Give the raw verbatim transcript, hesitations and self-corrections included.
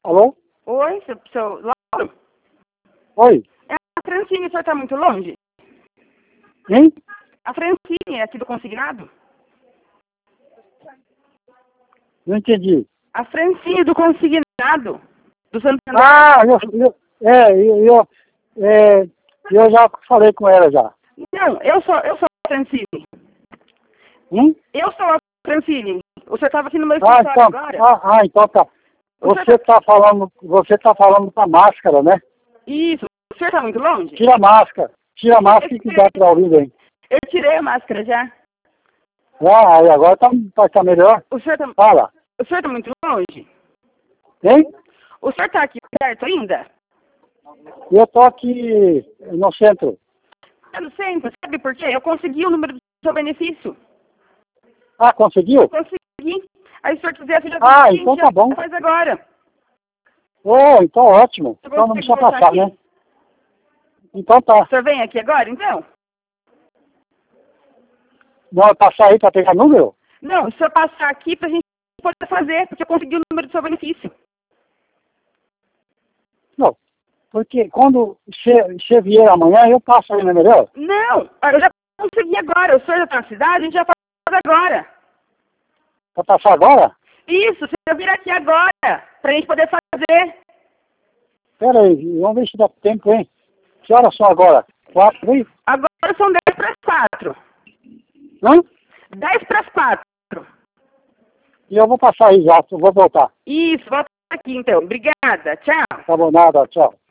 Alô? Oi, seu, seu Lauro? Oi? É a Francine, o senhor está muito longe? Quem? A Francine, aqui do consignado? Não entendi. A Francine do consignado, do Santander. Ah, eu, eu, é, eu, eu, é, eu já falei com ela já. Não, eu sou, eu sou a Francine. Hum? Eu sou a Francine. O senhor estava aqui no meu Ah, escritório então, agora? ah, ah, então tá. O senhor Você tá falando, você tá falando da máscara, né? Isso. O senhor está muito longe? Tira a máscara. Tira a máscara e que dá pra ouvir bem. Eu tirei a máscara já. Ah, aí agora tá, tá, tá melhor. O senhor está Fala. o senhor tá muito longe? Hein? O senhor está aqui perto ainda? Eu tô aqui no centro. Eu não sei, sabe por quê? Eu consegui o número do seu benefício. Ah, conseguiu? Consegui. Aí se o senhor quiser, você já Ah, tem, então já tá bom. faz agora. Oh, então ótimo. Você Então não consegue precisa voltar passar, aqui? né? Então tá. O senhor vem aqui agora, então? Não, passar aí pra pegar número? Não, se eu passar aqui pra gente poder fazer, porque eu consegui o número do seu benefício. Não. Porque quando você vier amanhã, eu passo aí, não é melhor? Não, eu já consegui agora. O senhor já tá na cidade, a gente já faz agora. Pra passar agora? Isso, se eu vir aqui agora, pra gente poder fazer. Pera aí, vamos ver se dá tempo, hein? Que horas são agora? Quatro, hein? Agora são dez para as quatro. Hã? Dez para as quatro. E eu vou passar aí já, eu vou voltar. Isso, volta aqui então. Obrigada, tchau. Tá bom, nada, tchau.